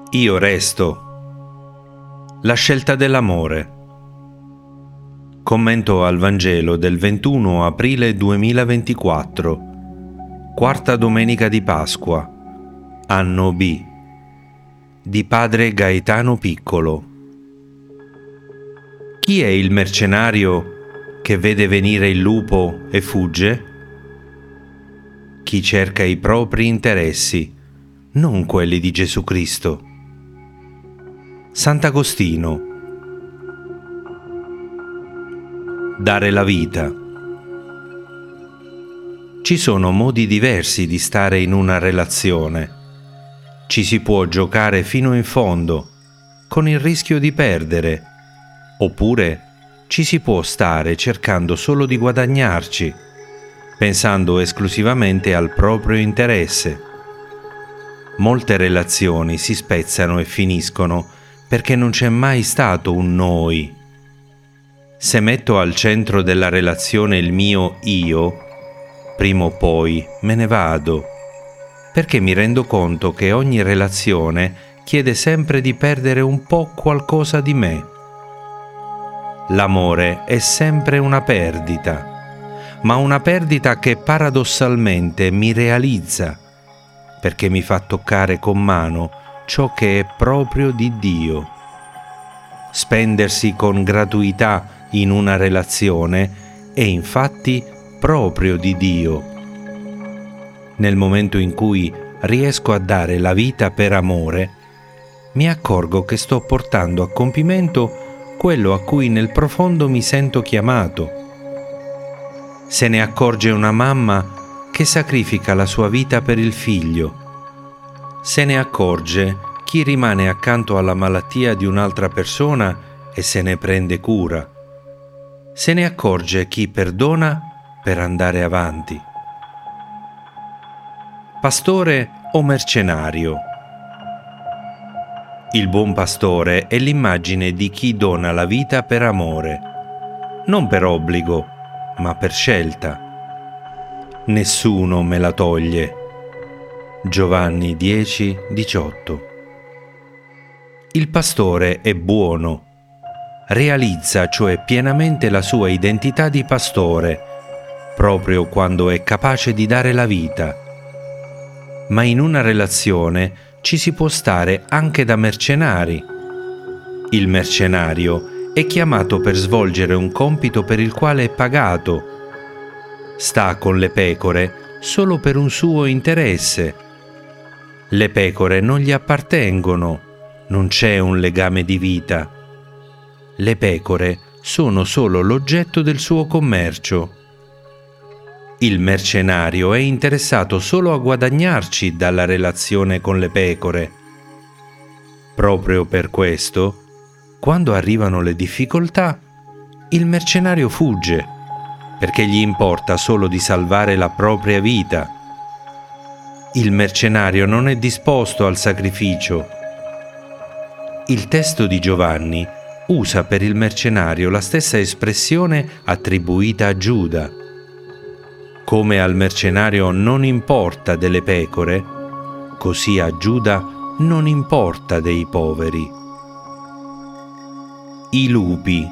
Io resto. La scelta dell'amore. Commento al Vangelo del 21 aprile 2024, quarta domenica di Pasqua, anno B, di padre Gaetano Piccolo. Chi è il mercenario che vede venire il lupo e fugge? Chi cerca i propri interessi, non quelli di Gesù Cristo. Sant'Agostino. Dare la vita. Ci sono modi diversi di stare in una relazione. Ci si può giocare fino in fondo, con il rischio di perdere, oppure ci si può stare cercando solo di guadagnarci, pensando esclusivamente al proprio interesse. Molte relazioni si spezzano e finiscono perché non c'è mai stato un noi. Se metto al centro della relazione il mio io, prima o poi me ne vado, perché mi rendo conto che ogni relazione chiede sempre di perdere un po' qualcosa di me. L'amore è sempre una perdita, ma una perdita che paradossalmente mi realizza, perché mi fa toccare con mano ciò che è proprio di Dio. Spendersi con gratuità in una relazione è infatti proprio di Dio. Nel momento in cui riesco a dare la vita per amore, mi accorgo che sto portando a compimento quello a cui nel profondo mi sento chiamato. Se ne accorge una mamma che sacrifica la sua vita per il figlio. Se ne accorge chi rimane accanto alla malattia di un'altra persona e se ne prende cura. Se ne accorge chi perdona per andare avanti. Pastore o mercenario? Il buon pastore è l'immagine di chi dona la vita per amore, non per obbligo, ma per scelta. Nessuno me la toglie. Giovanni 10:18. Il pastore è buono, realizza cioè pienamente la sua identità di pastore, proprio quando è capace di dare la vita. Ma in una relazione ci si può stare anche da mercenari. Il mercenario è chiamato per svolgere un compito per il quale è pagato. Sta con le pecore solo per un suo interesse. Le pecore non gli appartengono, non c'è un legame di vita. Le pecore sono solo l'oggetto del suo commercio. Il mercenario è interessato solo a guadagnarci dalla relazione con le pecore. Proprio per questo, quando arrivano le difficoltà, il mercenario fugge, perché gli importa solo di salvare la propria vita. Il mercenario non è disposto al sacrificio. Il testo di Giovanni usa per il mercenario la stessa espressione attribuita a Giuda. Come al mercenario non importa delle pecore, così a Giuda non importa dei poveri. I lupi.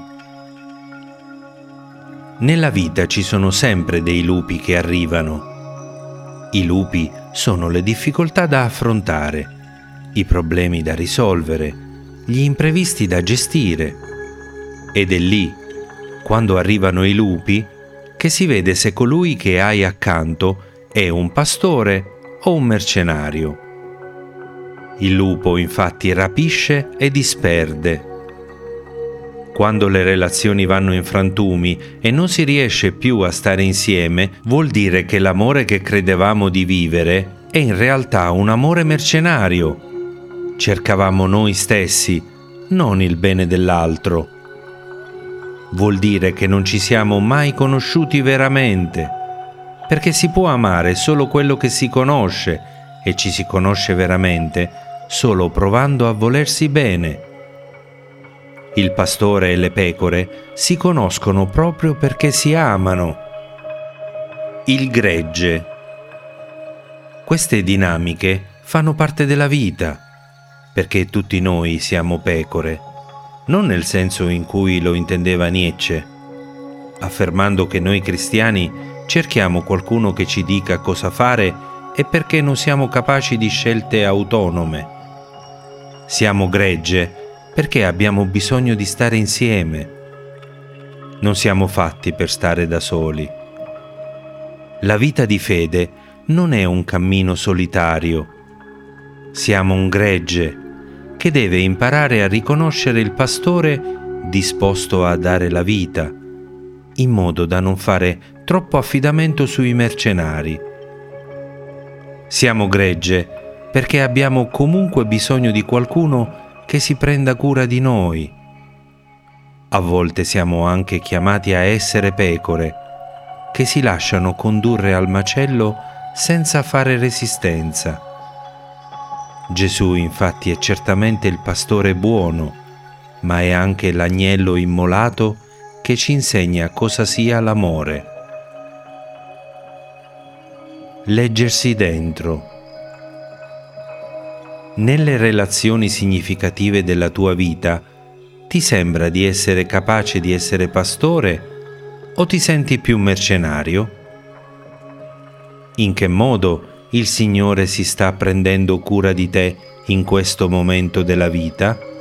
Nella vita ci sono sempre dei lupi che arrivano. I lupi sono le difficoltà da affrontare, i problemi da risolvere, gli imprevisti da gestire. Ed è lì, quando arrivano i lupi, che si vede se colui che hai accanto è un pastore o un mercenario. Il lupo infatti rapisce e disperde. Quando le relazioni vanno in frantumi e non si riesce più a stare insieme, vuol dire che l'amore che credevamo di vivere è in realtà un amore mercenario. Cercavamo noi stessi, non il bene dell'altro. Vuol dire che non ci siamo mai conosciuti veramente, perché si può amare solo quello che si conosce e ci si conosce veramente solo provando a volersi bene. Il pastore e le pecore si conoscono proprio perché si amano. Il gregge. Queste dinamiche fanno parte della vita. perché tutti noi siamo pecore, non nel senso in cui lo intendeva Nietzsche, affermando che noi cristiani cerchiamo qualcuno che ci dica cosa fare e perché non siamo capaci di scelte autonome. Siamo gregge perché abbiamo bisogno di stare insieme. Non siamo fatti per stare da soli. La vita di fede non è un cammino solitario. Siamo un gregge che deve imparare a riconoscere il pastore disposto a dare la vita, in modo da non fare troppo affidamento sui mercenari. Siamo gregge perché abbiamo comunque bisogno di qualcuno che si prenda cura di noi. A volte siamo anche chiamati a essere pecore, che si lasciano condurre al macello senza fare resistenza. Gesù infatti è certamente il pastore buono, ma è anche l'agnello immolato che ci insegna cosa sia l'amore. Leggersi dentro. Nelle relazioni significative della tua vita, ti sembra di essere capace di essere pastore o ti senti più mercenario? In che modo il Signore si sta prendendo cura di te in questo momento della vita?